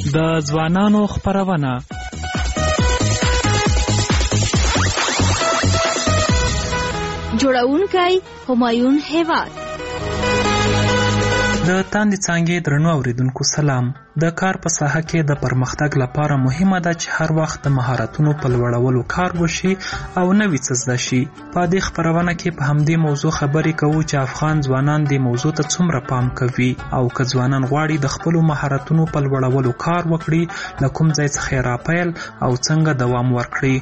د ځوانانو خپرونه. جوړونکی همایون هیواد. د تاندې څانګې درنو اوریدونکو سلام. د کار په ساحه کې د پرمختګ لپاره مهمه ده چې هر وخت د مهارتونو په لوړولو کار وشي او نوي څه زده شي. په دې خپرونه کې په همدې موضوع خبرې کوو چې افغان ځوانان دې موضوع ته څومره پام کوي او که ځوانان غواړي د خپلو مهارتونو په لوړولو کار وکړي، له کوم ځای څخه یې راپیل او څنګه دوام ورکړي.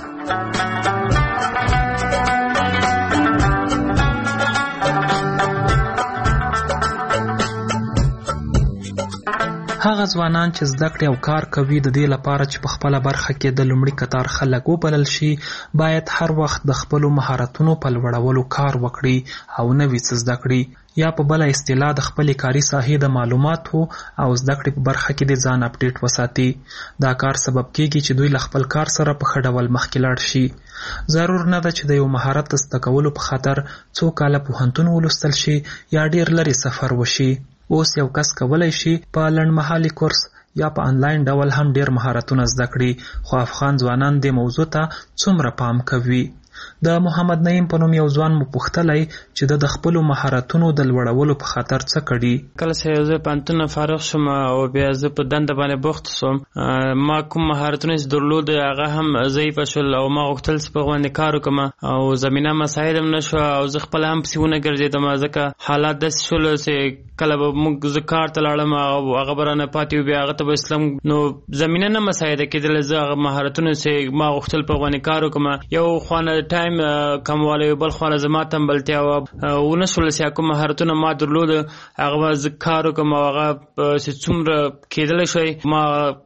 هغه ځوانان چې زده کړې او کار کوي د دې لپاره چې په خپله برخه کې د لومړي کتار خلک وبلل شي، باید هر وخت د خپلو مهارتونو په لوړولو کار وکړي او نوي څه زده کړي، یا په بله اصطلاح د خپلې کاري ساحې د معلوماتو او زده کړې په برخه کې د ځان اپډیټ وساتي. دا کار سبب کېږي چې دوی له خپل کار سره په ښه ډول مخکې لاړ شي. ضرور نه ده چې د یو مهارت د زده کولو په خاطر څو کاله پوهنتون ولوستل شي یا ډېر لرې سفر وشي. اوس یو کس کولی شي په لنډمهالي کورس یا په آنلاین ډول هم ډېر مهارتونه زده کړي، خو افغان ځوانان دې موضوع ته څومره پام کوي؟ د محمد نعیم په نوم یو ځوان مو پوښتلی چې د خپلو مهارتونو د لوړولو په خاطر څه کړي. کله چې زه پوهنتون فارغ شوم او بیا زه په دنده باندې بوخت شوم، ما کوم مهارتونه چې درلود هغه هم ضعیفه شول او ما غوښتل چې په هغو باندې کار وکړم او زمینه مساعد هم نه شوه او زه خپله هم پسې ونه ګرځېدم، ځکه حالات داسې شول چې کله به زه کار ته لاړم او هغه به رانه پاتې و، بیا هغه ته به اسلام نو زمینه نه مساعده کېدله. زه هغه مهارتونه چې ما غوښتل په هغو باندې کار وکړم، یو خوانه ټایم کموالی، بل خوانه زما تنبلتیا ونه شول چې کوم مهارتونه ما درلود هغه به زه کار وکړم او هغه چې څومره کېدلی شوی ما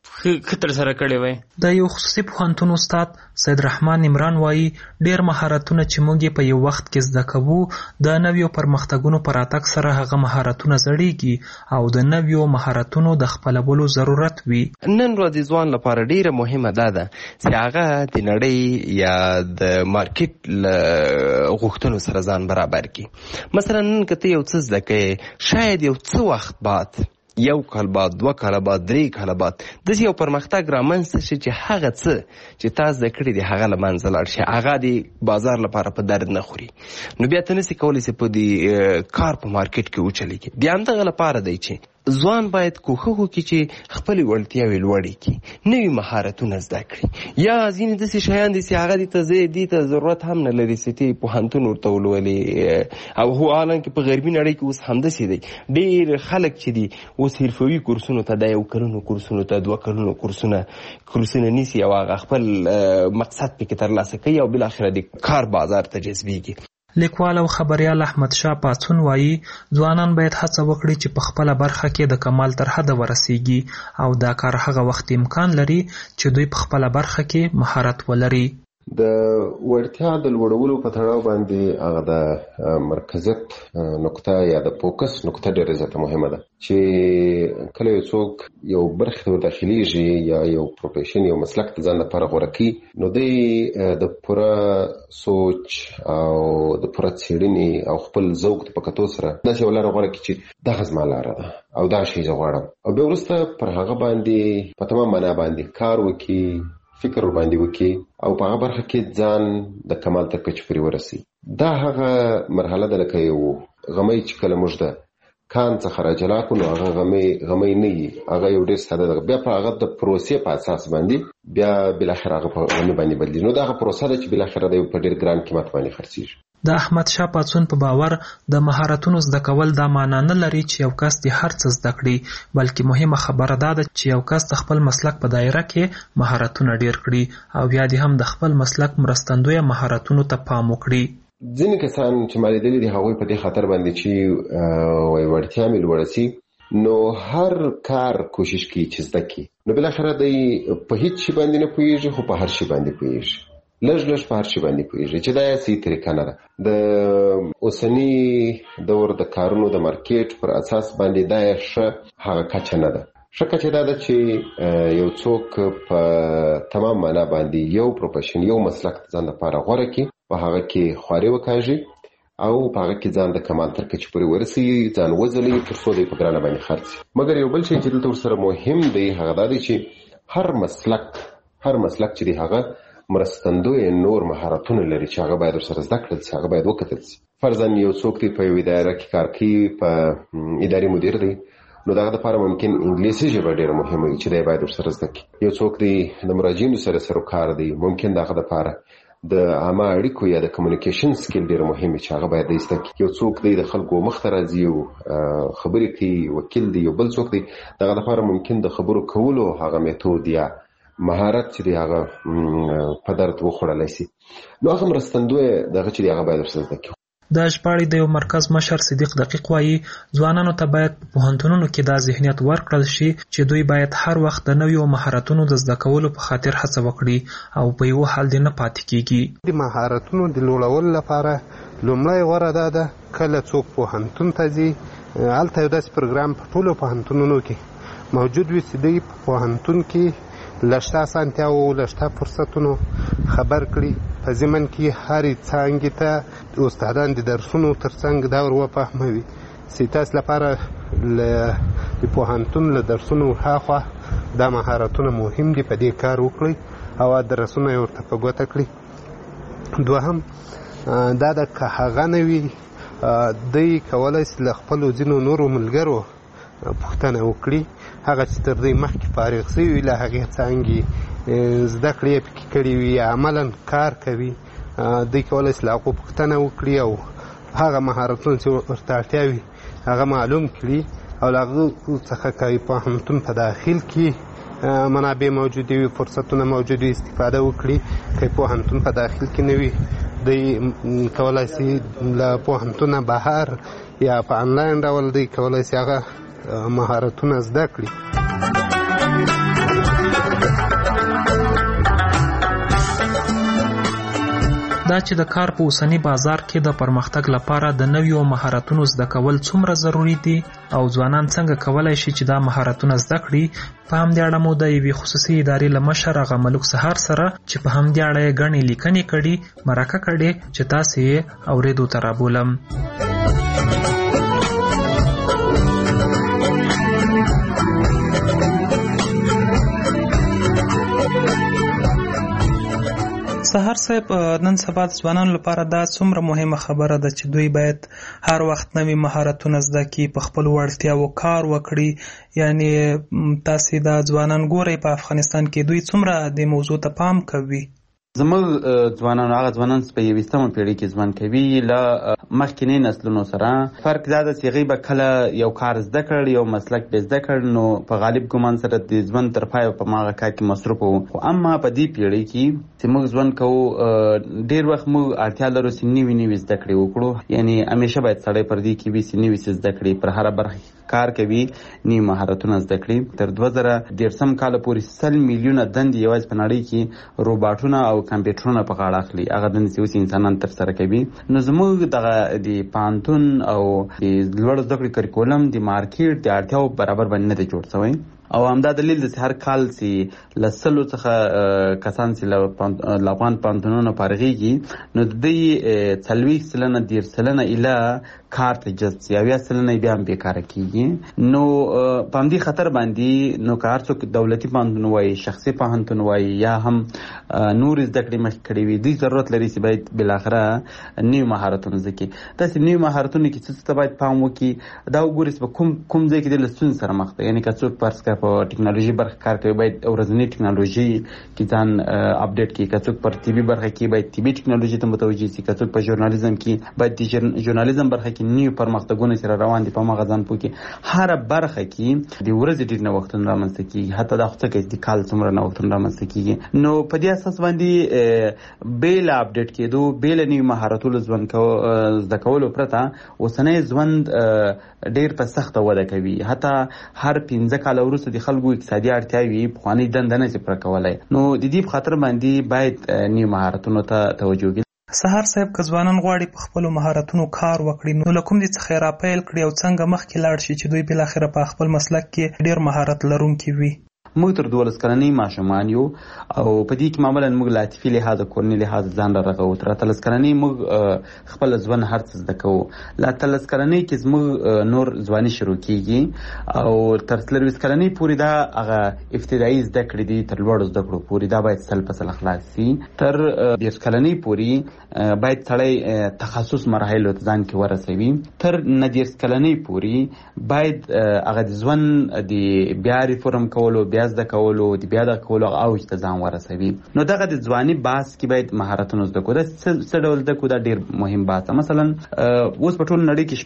خطر سره کړی وای. د یو خصوصي پوهنتون استاد سید رحمان عمران وایي ډېر مهارتونه چې موږ په یو وخت کې زده کوو، د نویو پرمختګونو په راتګ سره هغه مهارتونه زړېږي او د نویو مهارتونو د خپلولو ضرورت وي. نن ورځې ځوان لپاره ډېره مهمه ده چې هغه د نړۍ یا د مارکیټ له غوښتنو سره ځان برابر کړي. مثلا نن که ته یو څه زده کوې، شاید یو څه وخت بعد، یو کال بعد، 2 کاله بعد، 3 کاله بعد داسې یو پرمختګ رامنځته شي چې هغه څه چې تا زده کړي دي هغه له منځه لاړ شي، هغه د بازار لپاره په درد نه خوري، نو بیا ته نسې کولی چې په دې کار په مارکیټ کې وچلېږي. د همدغه لپاره دی چې ځوان باید کوښښ وکړي چې خپلې وړتیاوې لوړې کړي، نوي مهارتونه زده کړي. یا ځینې داسې شیان دي چې هغه دې ته ضرورت هم نه لري چې ته پوهنتون ورته ولولې، او هو حالانکې په غربي نړۍ کې اوس همداسې دی. ډېر خلک چې دي اوس حرفوي کورسونو ته، د 1 کلونو کورسونو ته، 2 کلونو کورسونه نیسي او هغه خپل مقصد پکې ترلاسه کوي او بالاخره د کار بازار ته جذبېږي. لیکوال او خبریال احمد شاه پاڅون وایي ځوانان باید هڅه وکړي چې په خپله برخه کې د کمال تر حده ورسیږي او دا کار هغه وخت امکان لري چې دوی په خپله برخه کې مهارت ولري. د وړتیا د لوړولو په تړاو باندې هغه د مرکزیت نقطه یا د فوکس نقطه ډېره زیاته مهمه ده چې کله یو څوک یو برخې ته وداخلیږي یا یو پروفیشن یو مسلک ته ځان لپاره غوره کړي، نو دی د پوره سوچ او د پوره څېړنې او خپل ذوق په کتو سره داسې یو لاره غوره کړي چې دغه زما لاره ده او دا شی زه غواړم، او بیا وروسته پر هغه باندې په تمام معنا باندې کار وکړي، فکر باندې وکړي او په هغه برخه کې ځان د کمال تر کچې پورې ورسي. دا هغه مرحله ده لکه یو غمی چې کله موږ د کان څخه راجلا کړو، نو هغه غمی نه وي، هغه یو ډېر ساده ده. بیا په هغه د پروسې په اساس باندې بیا بالاخره هغه په غمی باندې بدلېږي. نو دا هغه پروسه ده چې بالاخره د په ډېر ګران قیمت باندې خرڅېږي. د احمد شاه پاڅون په باور د مهارتونو زده کول دا معنا نه لري چې یو کس دې هر څه زده کړي، بلکې مهمه خبره دا ده چې یو کس د خپل مسلک په دایره کې مهارتونه ډېر کړي او بیا دې هم د خپل مسلک مرستندویه مهارتونو ته پام وکړي. ځینې کسان چې ما لیدلي دي هغوی په دې خاطر باندې چې وړتیا مې لوړه سي، نو هر کار کوشش کوي چې زده کړي، نو بالاخره دی په هیڅ شي باندې نه پوهېږي خو په هر شي باندې پوهېږي، لږ په هر شي باندې پوهېږي، چې دا یې صحیح طریقه نه ده. د اوسني دور د کارونو د مارکیټ پر اساس باندې دا یې ښه هغه کچه نه ده. ښه کچه دا ده چې یو څوک په تمام معنا باندې یو پروفیشن یو مسلک ځان لپاره غوره کړي، په هغه کې خواري وکاږي او په هغه کې ځان د کمال تر کچې پورې ورسوي، ځان وځلوي تر څو دوی په ګرانه باندې خرڅ شي. مګر یو بل شی چې دلته ورسره مهم دی هغه دا دی چې هر مسلک چې دی هغه مرستندوی نور مهارتونه لري چې هغه باید ورسره زده کړل شي، هغه باید وکتل شي. فرضاً یو څوک دی په یو اداره کې کار کوي، په اداري مدیر دی، نو دغه لپاره ممکن انګلیسي ژبه ډېره مهمه وي چې دی باید ورسره زده کړي. یو څوک دی د مراجعینو سره سروکار دی، ممکن دغه لپاره د عامه اړیکو یا د کمیونیکیشن سکیل ډېر مهم چې هغه باید زده کړي. یو څوک دی د خلکو مخ ته راځي او خبرې کوي، وکیل دی. یو بل څوک دی دغه لپاره ممکن د خبرو کولو هغه میتود یا مهارت چې دی هغه په درد وخوړلی شي. نو هغه مرستندوی دغه چې دی هغه باید ورسره زده کړي. د ژباړې د یو مرکز مشر صدیق دقیق وایي ځوانانو ته باید په پوهنتونونو کې دا ذهنیت ورکړل شي چې دوی باید هر وخت د نویو مهارتونو د زده کولو په خاطر هڅه وکړي او په یو حال دې نه پاتې کیږي. د مهارتونو د لوړولو لپاره لومړی غوره دا ده کله څوک پوهنتون ته ځي هلته یو داسې پروګرام په ټولو پوهنتونونو کې موجود وي چې دوی په پوهنتون کې له شته اسانتیاوو له شته فرصتونو خبر کړي. په ضمن کې هرې څانګې ته استادان د درسونو تر څنګ دا ور وفهموي چې تاسو لپاره د پوهنتون له درسونو هاخوا دا مهارتونه مهم دي، په دې کار وکړئ او درسونه یې ورته په ګوته کړي. دوهم دا د که هغه نه وي دوی کولی شي له خپلو ځینو نورو ملګرو پوښتنه وکړي، هغه چې تر دوی مخکې فارغ شوي وي له هغې څانګې زده کړې یې پکې کړي وي یا عملا کار کوي، دوی کولی شي له هغو پوښتنه وکړي او هغه مهارتونه چې ورته اړتیا وي هغه معلوم کړي او له هغو څخه که پوهنتون په داخل کې منابع موجودې وي، فرصتونه موجود وي، استفاده وکړي. که پوهنتون په داخل کې نه وي دوی کولی شي له پوهنتونه بهر یا په انلاین ډول دوی کولی شي هغه مهارتونه زده کړي. دا چې د کار په اوسنی بازار کې د پرمختګ لپاره د نویو مهارتونو زده کول څومره ضروری دي او ځوانان څنګه کولای شي چې دا مهارتونه زده کړي، په همدې اړه مو د یوې خصوصي ادارې له مشر هغه ملک سهار سره چې په همدې اړه یې ګڼې لیکنې کړي مرکه کړې چې تاسې یې اورېدو ته رابولم. سهار صاحب، نن سبا د ځوانانو لپاره دا څومره مهمه خبره ده چې دوی باید هر وخت نوي مهارتونه زده کړي، په خپلو وړتیاوو کار وکړي. یعنی تاسې دا ځوانان ګورئ په افغانستان کې دوی څومره دې موضوع ته پام کوي؟ زموږ ځوانان هغه ځوانان چې په 21مه پیړۍ کې ژوند کوي له مخکینی نسلونو سره فرق دا ده چې هغوی به کله یو کار زده کړ، یو مسلک به زده کړ، نو په غالب ګمان سره د ژوند تر پایه په هماغه کار کې مصروف وو. خو اما په دې پیړۍ کې چې موږ ژوند کوو ډېر وخت موږ اړتیا لرو چې نوي زده کړې وکړو. یعنی همیشه باید سړی پر دې کې وي چې نوي څه زده کړي، پر هره برخه کار کوي، نوي مهارتونه زده کړي. تر 2013 کاله پورې 100 میلیونه دندې یوازې په نړۍ کې روباټونه او کمپیوټرونه په غاړه اخلي، هغه دندې چې اوس انسانان ترسره کوي. نو زموږ دغه د پوهنتون او د لوړو زده کړې کریکولم د مارکیټ د اړتیاو برابر باندې نه دی جوړ شوی. او همدا دلیل دی چې هر کال چې له 100 څخه کسان چې له افغان پوهنتونونو فارغېږي نو د دوی 40% 10% ایله کار ته جذب شي، 80% بیا هم بېکاره کېږي. نو په همدې خطر باندې نو که هر څوک دولتي پوهنتون وایي، شخصي پوهنتون وایي، یا هم نور زده کړې مخکې کړې وي، دوی ضرورت لري چې باید بالاخره نوي مهارتونه زده کړي. داسې نوي مهارتونه کې څه ته باید پام وکړي، دا وګوري چې په کوم ځای کې د له ستونزې سره مخ ده. یعنې که څوک فرض کړه په ټکنالوژي برخه کار کوي باید ورځنۍ ټکنالوژي کې ځان اپډیټ کړي، که څوک پر طبي برخه کې باید طبي ټکنالوژي ته متوجه شي، که څوک په ژورنالیزم کې باید د ژورنالیزم برخه کې نوي پرمختګونه سره روان دي، په هماغه ځان پوه کړي. هره برخه کې د ورځې ډېر نوښتونه رامنځته کېږي، حتی دا خو څه کوي د کال څومره نوښتونه رامنځته کېږي. نو په دې اساس باندې بې له اپډیټ کېدو، بې له نوي مهارتونو زده کولو پرته اوسنی ژوند ډېر په سخته وده کوي. حتی هر 15 کاله وروسته د خلکو اقتصادي اړتیاوې پخوانۍ دنده نه شي پوره کولی. نو د دې په خاطر باندې باید نوي مهارتونو ته توجه وکړي. سهار صاحب، که ځوانان غواړي په خپلو مهارتونو کار وکړي نو له کوم دې څخه یې راپیل کړي او څنګه مخکې لاړ شي چې دوی بالاخره په خپل مسلک کې ډېر مهارت لرونکي وي؟ موږ تر 12 کلنۍ ماشومان یو او په دې کې معمولا موږ له عاطفي لحاظ کورني لحاظ ځان رغو. تر 13 کلنۍ موږ خپل ځوان هر څه زده کوو. له 13 کلنۍ کې زموږ نور ځواني شروع کیږي او تر 23 کلنۍ پورې دا هغه ابتدایي زده کړې دي تر لوړو زده کړو پورې دا باید سل په سل خلاص شي. تر 20 کلنۍ پورې باید سړی تخصص مراحلو ته ځان کې ورسوي. تر 19 کلنۍ پورې باید هغه د ژوند د بیا ریفورم کولو بیا زده کولو د بیا د کولو اوج ته ځان ورسوي. نو دغه د ځواني باس کې باید مهارتونه زده کړو. دا څه ډول زده کړو دا ډېر مهم باس. مثلا اوس په ټول نړۍ کې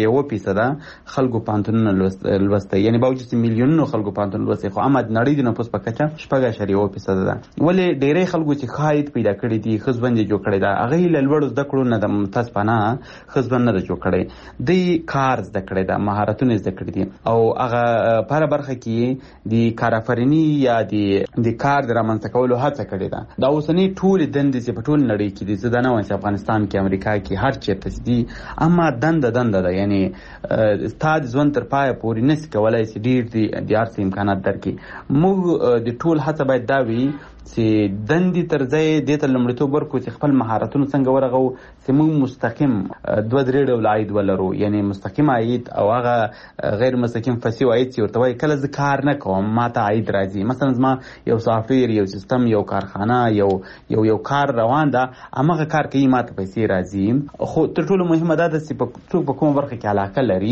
6.1% خلکو پوهنتونونه لوستی، یعنی باوجود میلیونونو خلکو پوهنتون لوستی، خو اما د نړۍ د نفوس په کچه 6.1% ده. ولې ډېری خلکو چې ښه عاید پیدا کړي دي، ښه ژوند یې جوړ کړی ده، هغه یې له لوړو زده کړو نه د متاسفانه ښه ژوند نه ده جوړ کړی. دوی کار زده کړی ده، مهارتونه زده کړي دي او هغه په هره برخه کې د کارآفریني یا د کار د رامنځته کولو هڅه کړې ده. دا اوسنۍ ټولې دندې چې په ټول نړۍ کې دي، زه دا نه وایم چې افغانستان کې، امریکا کې، هر چېرته دي، اما دنده ده، یعنی ستا د ژوند تر پایه پورې نسي کولی چې ډېر د هر څه امکانات درکړي. موږ د ټول هڅه باید دا وي چې دندې تر ځای دې ته لومړیتوب ورکړو چې خپل مهارتونه څنګه ورغو چې موږ مستقیم 2-3 ډوله عاید ولرو، یعنی مستقیم عاید او هغه غیر مستقیم فصیح عاید چې ورته وایي کله زه کار نه کوم ما ته عاید راځي. مثلا زما یو سافټویر، یو سیستم، یو کارخانه، یو کار روان ده، هماغه کار کوي ما ته پیسې راځي. خو تر ټولو مهمه دا ده چې څوک په کومه برخه کې علاقه لري.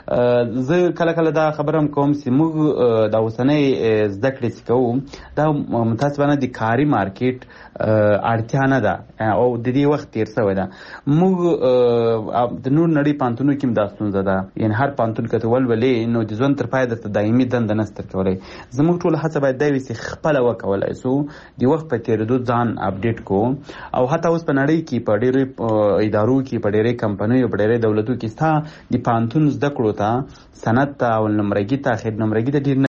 زه کله دا خبره هم کوم چې موږ د اوسنۍ زده کړې چې کوو دا متاسفانه د کاري مارکیټ اړتیا نه ده او د دې وخت تیر شوی ده. موږ د نور نړۍ پوهنتونونو کې هم دا ستونزه ده، یعنی هر پوهنتون که ته ولولې نو د ژوند تر پایه درته دایمي دنده نشته درکولی. زموږ ټوله هڅه باید دا وي چې خپله وکولی شو د وخت په تېرېدو ځان اپډیټ کړو. او حتی اوس په نړۍ کې په ډېرو ادارو کې، په ډېرې کمپنیو، په ډېرې دولتو کې ستا د پوهنتون زده کړو ته، سند ته او نمرګي ته، اخر نمرګي ته ډېر